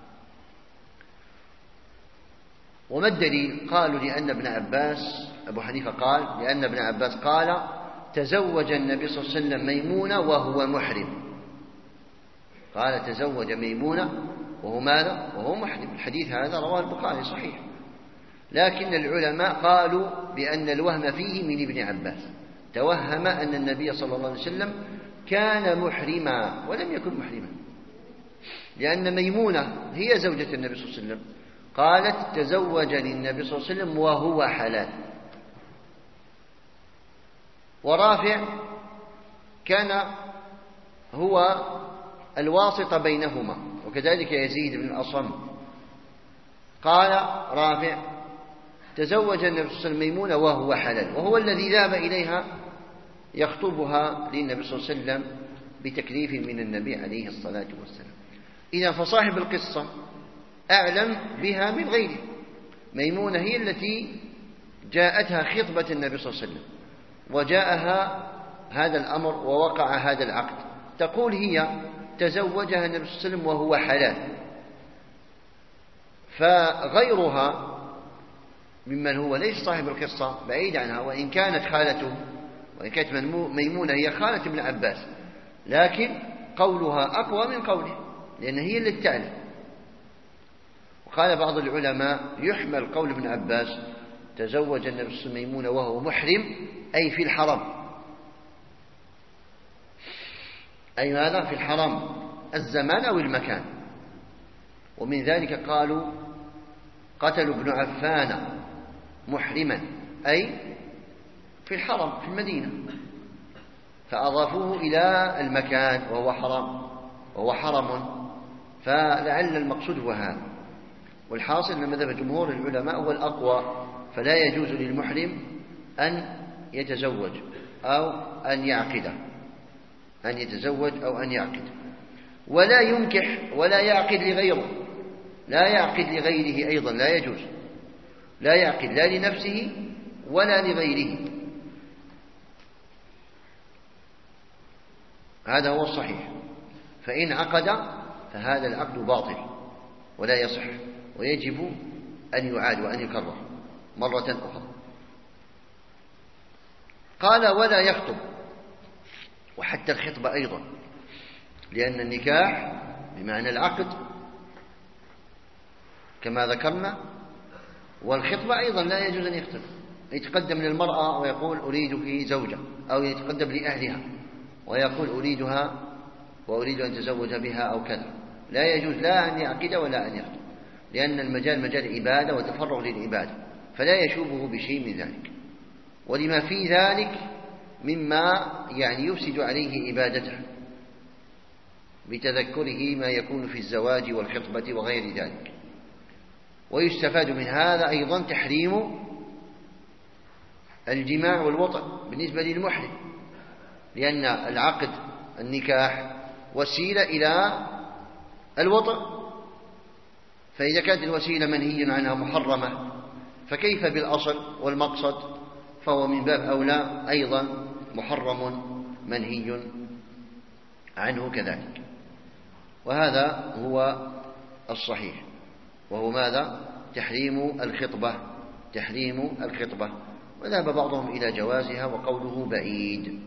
وما الدليل؟ قالوا لأن ابن عباس، أبو حنيفة قال لأن ابن عباس قال: تزوج النبي صلى الله عليه وسلم ميمونة وهو محرم. قال تزوج ميمونة وهو ماذا؟ وهو محرم. الحديث هذا رواه البخاري صحيح، لكن العلماء قالوا بأن الوهم فيه من ابن عباس، توهم أن النبي صلى الله عليه وسلم كان محرما ولم يكن محرما، لأن ميمونة هي زوجة النبي صلى الله عليه وسلم، قالت تزوجني النبي صلى الله عليه وسلم وهو حلال. ورافع كان هو الواسطة بينهما، وكذلك يزيد بن الأصم. قال رافع تزوج النبي صلى الله عليه وسلم ميمونة وهو حلال، وهو الذي ذهب إليها يخطبها للنبي صلى الله عليه وسلم بتكليف من النبي عليه الصلاة والسلام. إذا فصاحب القصة أعلم بها من غيره. ميمونة هي التي جاءتها خطبة النبي صلى الله عليه وسلم، وجاءها هذا الأمر ووقع هذا العقد، تقول هي تزوجها النبي صلى الله عليه وسلم وهو حلال. فغيرها ممن هو ليس صاحب القصة بعيد عنها، وإن كانت خالته، وإن كانت ميمونة هي خالة ابن عباس، لكن قولها أقوى من قوله، لأن هي اللي تعلم. وقال بعض العلماء يحمل قول ابن عباس تزوج النبي صلى الله عليه وسلم ميمونة وهو محرم، أي في الحرم، أي ماذا؟ في الحرم، الزمان أو المكان. ومن ذلك قالوا قتلوا ابن عفان محرما، أي في الحرم في المدينة، فأضافوه إلى المكان وهو حرم، فلعل المقصود هو هذا. والحاصل أن مذهب جمهور العلماء هو الأقوى، فلا يجوز للمحرم أن يتزوج أو أن يعقد، ولا ينكح ولا يعقد لغيره، لا يعقد لغيره أيضا، لا يجوز، لا يعقد لا لنفسه ولا لغيره. هذا هو الصحيح. فإن عقد فهذا العقد باطل ولا يصح، ويجب أن يعاد وأن يكرر مرة أخرى. قال ولا يخطب، وحتى الخطبة أيضا، لأن النكاح بمعنى العقد كما ذكرنا، والخطبة أيضا لا يجوز أن يخطب، يتقدم للمرأة ويقول أريدك زوجة، أو يتقدم لأهلها ويقول أريدها وأريد أن تزوج بها أو كذا، لا يجوز لا أن يعقد ولا أن يخطب، لأن المجال مجال عبادة وتفرغ للعبادة، فلا يشوبه بشيء من ذلك، ولما في ذلك مما يعني يفسد عليه عبادته بتذكره ما يكون في الزواج والخطبة وغير ذلك. ويستفاد من هذا أيضا تحريم الجماع والوطء بالنسبة للمحرم، لأن العقد النكاح وسيلة إلى الوطء، فإذا كانت الوسيلة منهي عنها محرمة، فكيف بالأصل والمقصد؟ فهو من باب أولى أيضا محرم منهي عنه كذلك. وهذا هو الصحيح، وهو ماذا؟ تحريم الخطبة، وذهب بعضهم إلى جوازها وقوله بعيد.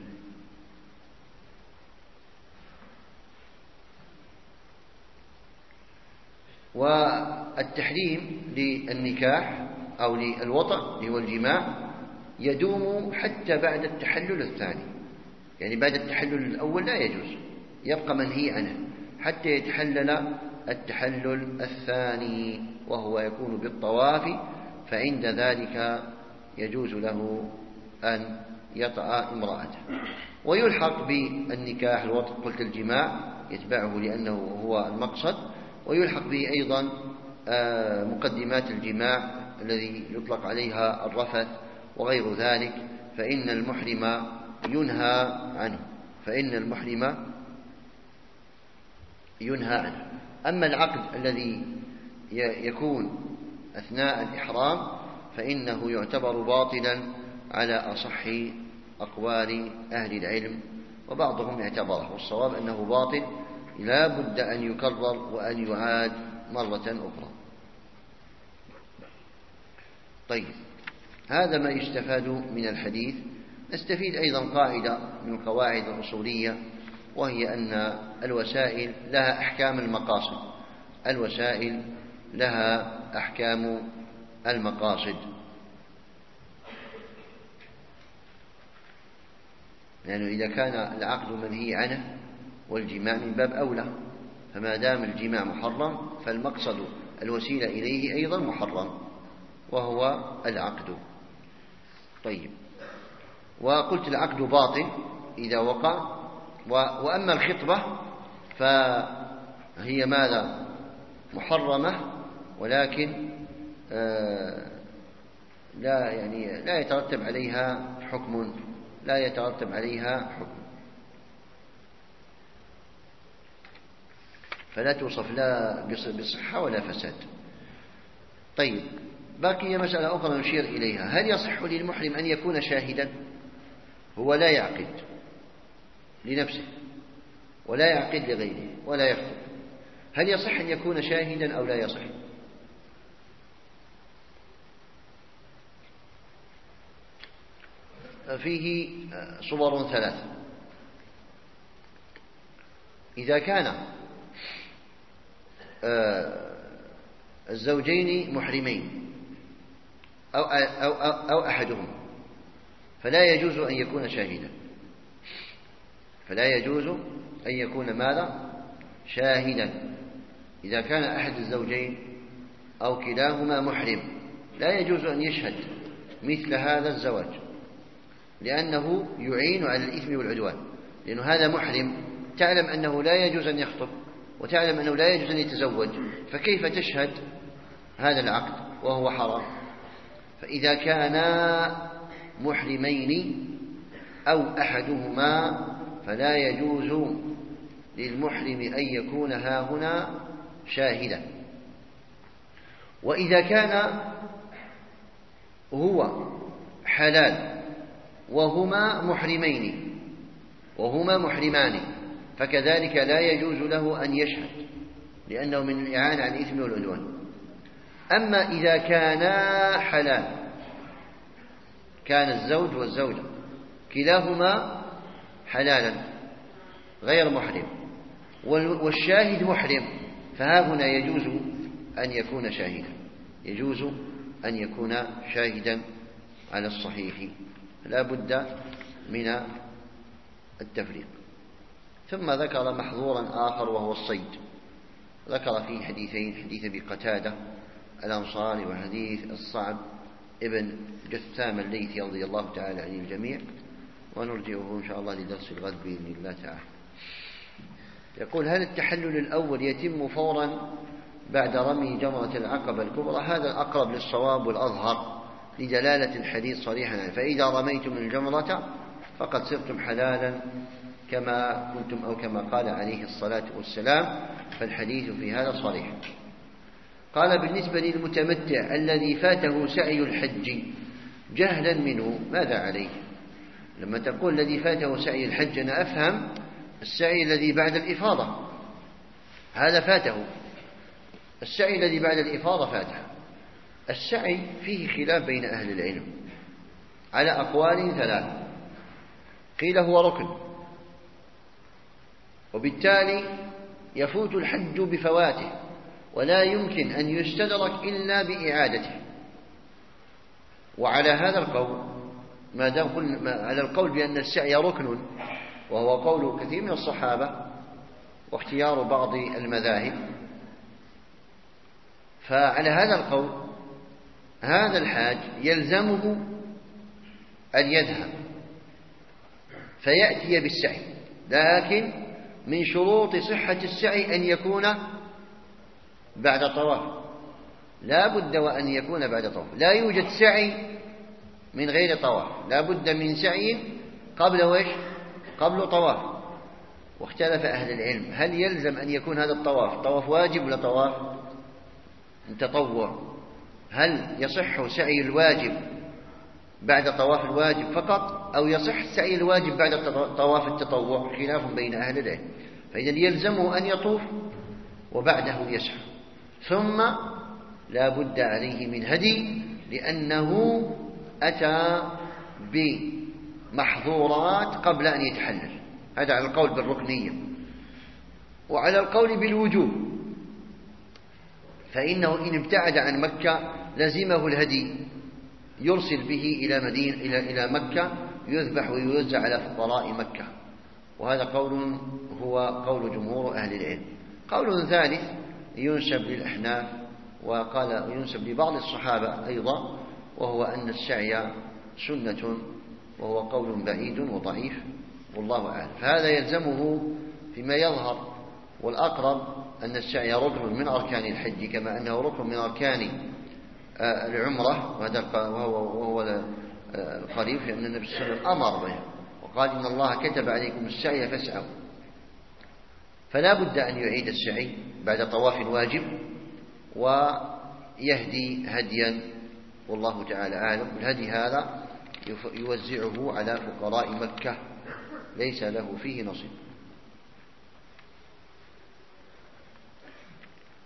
والتحريم للنكاح أو للوطأ اللي هو الجماع يدوم حتى بعد التحلل الثاني، يعني بعد التحلل الأول لا يجوز، يبقى منهي عنه حتى يتحلل التحلل الثاني، وهو يكون بالطواف، فعند ذلك يجوز له أن يطأ امرأته. ويلحق بالنكاح الوطء، قلت الجماع يتبعه لأنه هو المقصد، ويلحق به أيضا مقدمات الجماع الذي يطلق عليها الرفث وغير ذلك، فإن المحرم ينهى عنه. أما العقد الذي يكون أثناء الإحرام فإنه يعتبر باطلا على أصح أقوال أهل العلم، وبعضهم اعتبره، والصواب أنه باطل لا بد أن يكرر وأن يعاد مرة أخرى. طيب، هذا ما يستفاد من الحديث. نستفيد أيضا قاعدة من القواعد الأصولية، وهي أن الوسائل لها أحكام المقاصد، لأنه إذا كان العقد منهي عنه والجماع من باب أولى، فما دام الجماع محرم فالمقصد الوسيلة إليه أيضا محرم، وهو العقد. طيب، وقلت العقد باطل إذا وقع. وأما الخطبة فهي ماذا؟ محرمة، ولكن لا يترتب عليها حكم، فلا توصف لا بصحة ولا فساد. طيب، باقي مسألة أخرى نشير إليها: هل يصح للمحرم أن يكون شاهدا؟ هو لا يعقد لنفسه ولا يعقد لغيره ولا يخطب، هل يصح أن يكون شاهدا أو لا يصح؟ فيه صور ثلاث. إذا كان الزوجين محرمين أو أحدهم، فلا يجوز أن يكون شاهدا، فلا يجوز أن يكون ماذا؟ شاهدا. إذا كان أحد الزوجين أو كلاهما محرم لا يجوز أن يشهد مثل هذا الزواج، لأنه يعين على الإثم والعدوان، لأنه هذا محرم، تعلم أنه لا يجوز أن يخطب وتعلم أنه لا يجوز أن يتزوج، فكيف تشهد هذا العقد وهو حرام؟ فإذا كانا محرمين أو أحدهما فلا يجوز للمحرم أن يكون هاهنا شاهدا. وإذا كان هو حلال وهما محرمان فكذلك لا يجوز له أن يشهد، لأنه من الإعانة على الإثم والعدوان. أما إذا كانا حلال، كان الزوج والزوجة كلاهما حلالا غير محرم والشاهد محرم، فهاهنا يجوز أن يكون شاهدا، يجوز أن يكون شاهدا على الصحيح، لا بد من التفريق. ثم ذكر محظورا آخر وهو الصيد، ذكر فيه حديثين، حديث أبي قتادة الأنصاري وحديث الصعب ابن جثام الليثي رضي الله تعالى عن الجميع، ونرجعه إن شاء الله لدرس الغد بإذن الله تعالى. يقول: هل التحلل الأول يتم فورا بعد رمي جمرة العقبة الكبرى؟ هذا الأقرب للصواب والأظهر لدلالة الحديث صريحا، فإذا رميتم الجمرة فقد صرتم حلالا كما كنتم أو كما قال عليه الصلاة والسلام، فالحديث في هذا صريح. قال: بالنسبة للمتمتع الذي فاته سعي الحج جهلا منه ماذا عليه؟ لما تقول الذي فاته سعي الحج أنا أفهم السعي الذي بعد الإفاضة، هذا فاته، السعي الذي بعد الإفاضة فاته. السعي فيه خلاف بين أهل العلم على أقوال ثلاث. قيل هو ركن، وبالتالي يفوت الحج بفواته ولا يمكن أن يستدرك إلا بإعادته. وعلى هذا القول ما دام على القول بأن السعي ركن، وهو قول كثير من الصحابة واختيار بعض المذاهب، فعلى هذا القول هذا الحاج يلزمه أن يذهب فيأتي بالسعي، لكن من شروط صحة السعي أن يكون بعد طواف، لا بد وأن يكون بعد طواف، لا يوجد سعي من غير طواف، لا بد من سعي قبل وإيش؟ قبل طواف. واختلف أهل العلم هل يلزم أن يكون هذا الطواف طواف واجب ولا طواف تطوع؟ هل يصح سعي الواجب بعد طواف الواجب فقط، أو يصح سعي الواجب بعد طواف التطوع؟ خلاف بين أهل العلم. فإذا يلزمه أن يطوف وبعده يسعى، ثم لا بد عليه من هدي، لأنه أتى بمحظورات قبل أن يتحلل. هذا على القول بالركنية. وعلى القول بالوجوب، فإنه إن ابتعد عن مكة لزمه الهدي، يرسل به إلى مكة يذبح ويوزع على فقراء مكة، وهذا قول هو قول جمهور أهل العلم. قول ثالث ينسب للأحناف وقال ينسب لبعض الصحابة أيضا، وهو أن السعي سنة، وهو قول بعيد وضعيف والله أعلم. فهذا يلزمه فيما يظهر، والأقرب أن السعي ركن من أركان الحج كما أنه ركن من أركان العمرة، وهو القريب، لأن النبي صلى الله عليه وسلم أمر به وقال: إن الله كتب عليكم السعي فاسعوا. فلا بد أن يعيد السعي بعد طواف الواجب ويهدي هديا، والله تعالى أعلم. الهدي هذا يوزعه على فقراء مكة ليس له فيه نصيب.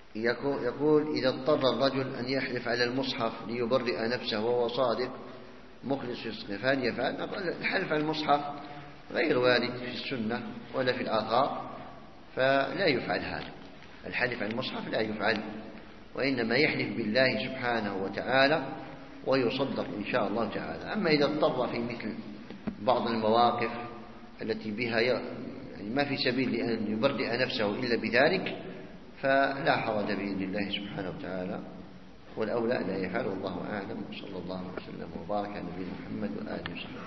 يقول: إذا اضطر الرجل أن يحلف على المصحف ليبرئ نفسه وهو صادق مخلص يصدق فليفعل. نقول الحلف على المصحف غير وارد في السنة ولا في الآثار، فلا يفعل هذا. الحلف على المصحف لا يفعل، وإنما يحلف بالله سبحانه وتعالى ويصدق إن شاء الله تعالى. أما إذا اضطر في مثل بعض المواقف التي بها يعني ما في سبيل لأن يبرئ نفسه إلا بذلك، فلا حرج بإذن الله سبحانه وتعالى، والأولى لا يفعل. الله أعلم، وصلى الله وسلم وبارك على نبينا محمد وآله وصحبه.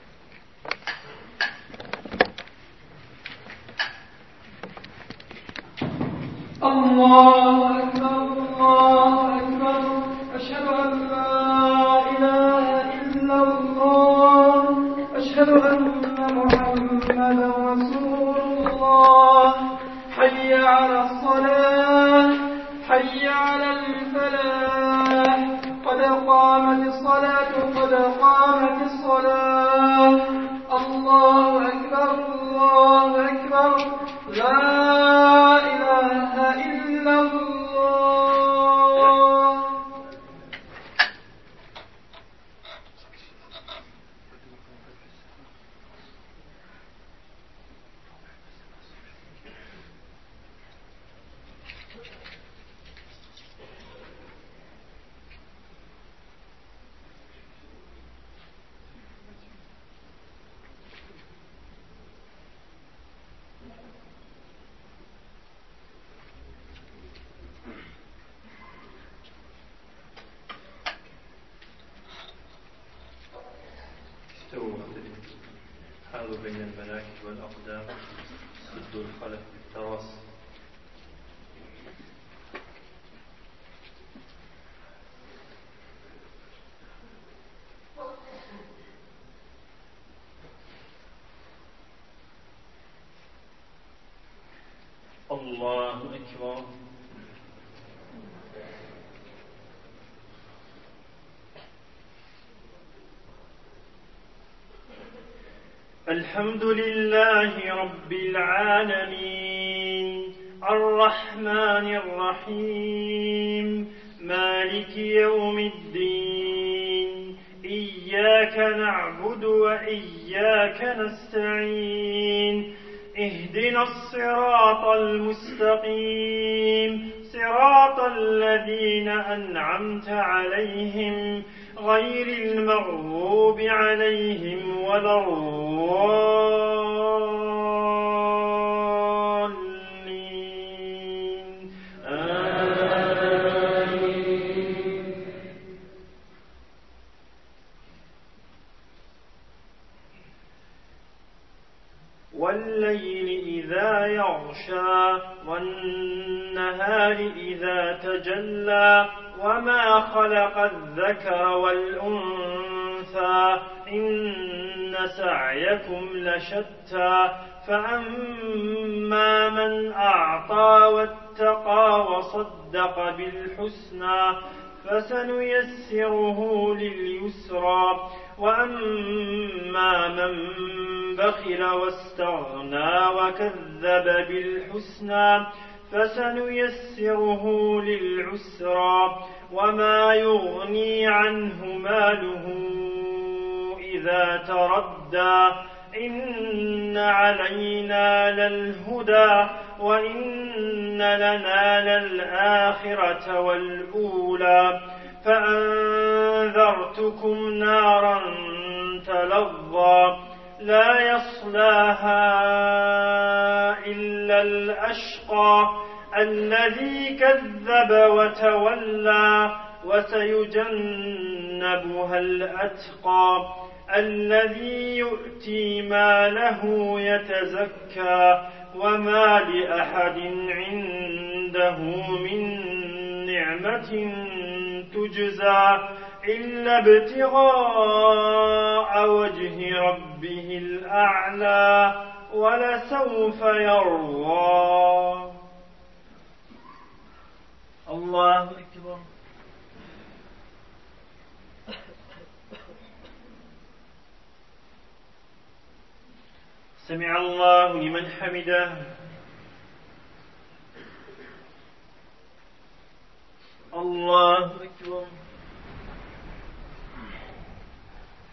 الله أكبر الله أكبر، أشهد أن لا إله إلا الله، أشهد أن محمدا رسول الله. حي على الصلاة، حي على الفلاح، قد قامت الصلاة قد قامت الصلاة. الله أكبر الله أكبر، لا إله إلا الله. حاذوا بين المناكب والأقدام، سدوا الخلف بالتراص. الله أكبر. الحمد لله رب العالمين، الرحمن الرحيم، مالك يوم الدين، إياك نعبد وإياك نستعين، اهدنا الصراط المستقيم، صراط الذين أنعمت عليهم غير المغضوب عليهم ولا الضالين. آمين. والليل إذا يغشى والنهار إذا تجلى وما خلق الذكر والأنثى إن سعيكم لشتى فأما من أعطى واتقى وصدق بالحسنى فسنيسره لليسرى وأما من بخل واستغنى وكذب بالحسنى فسنيسره للعسرى وما يغني عنه ماله إذا تردى إن علينا للهدى وإن لنا للآخرة والأولى فأنذرتكم نارا تلظى لا يصلاها إلا الأشقى الذي كذب وتولى وسيجنبها الأتقى الذي يؤتي ماله يتزكى وما لأحد عنده من نعمة تجزى إلا ابتغاء وجه ربه الأعلى ولسوف يرضى. الله أكبر. سمع الله لمن حمده. الله أكبر.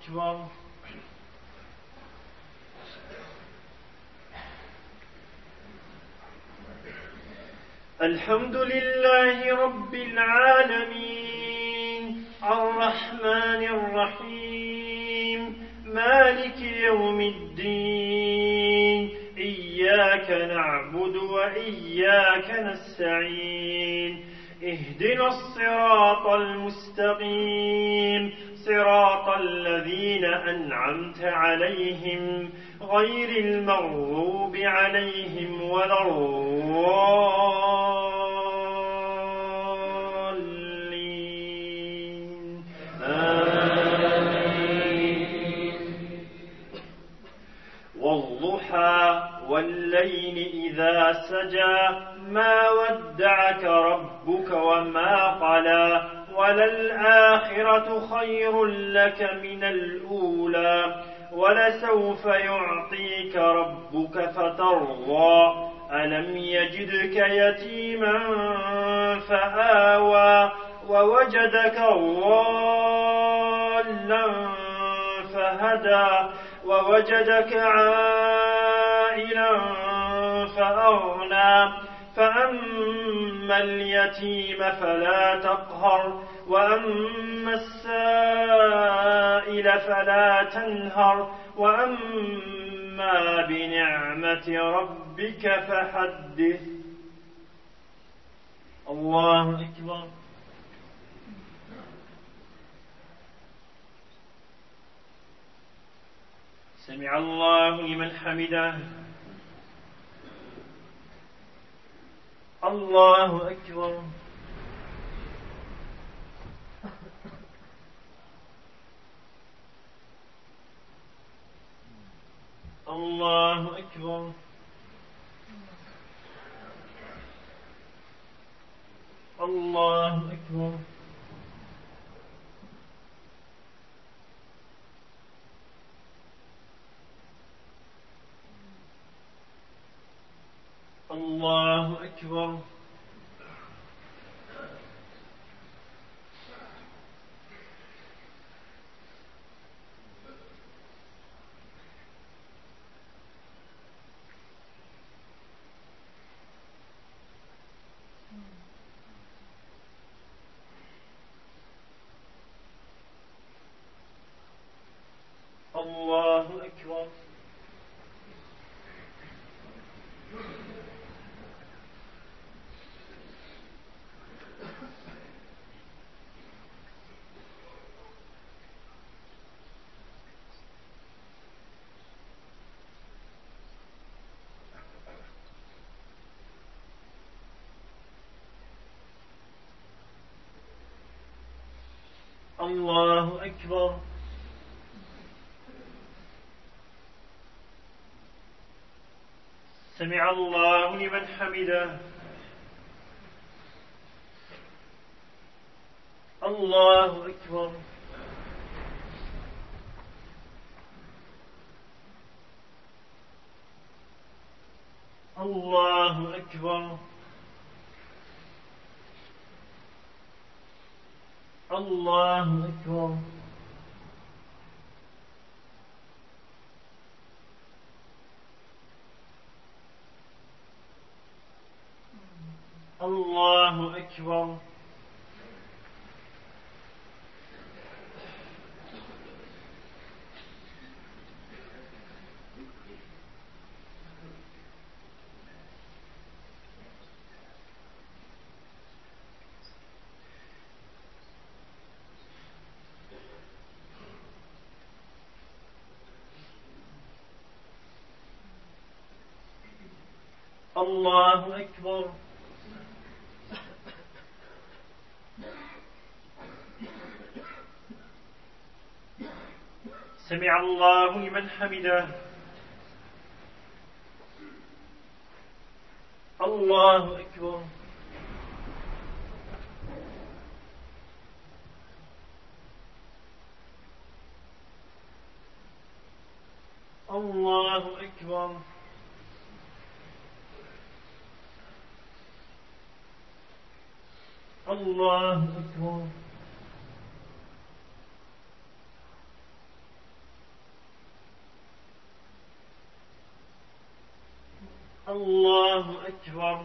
أكبر. الحمد لله رب العالمين الرحمن الرحيم مالك يوم الدين إياك نعبد وإياك نستعين اهدنا الصراط المستقيم صراط الذين أنعمت عليهم غير المغضوب عليهم ولا الضالين آمين. والضحى والليل إذا سجى ما ودعك ربك وما قلى وللآخرة خير لك من الأولى ولسوف يعطيك ربك فترضى ألم يجدك يتيما فآوى ووجدك ضالا فهدى ووجدك عائلا فأغنى فأما اليتيم فلا تقهر وأما السائل فلا تنهر وأما بنعمة ربك فحدث. الله أكبر. سمع الله لمن حمده. الله أكبر. الله أكبر. الله أكبر. الله أكبر. الله أكبر. الله أكبر. سمع الله لمن حمده. الله أكبر. الله أكبر. الله أكبر. الله أكبر. الله أكبر. سمع الله لمن حمده. الله أكبر. الله أكبر. الله أكبر. الله أكبر.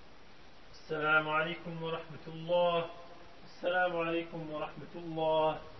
السلام عليكم ورحمة الله. السلام عليكم ورحمة الله.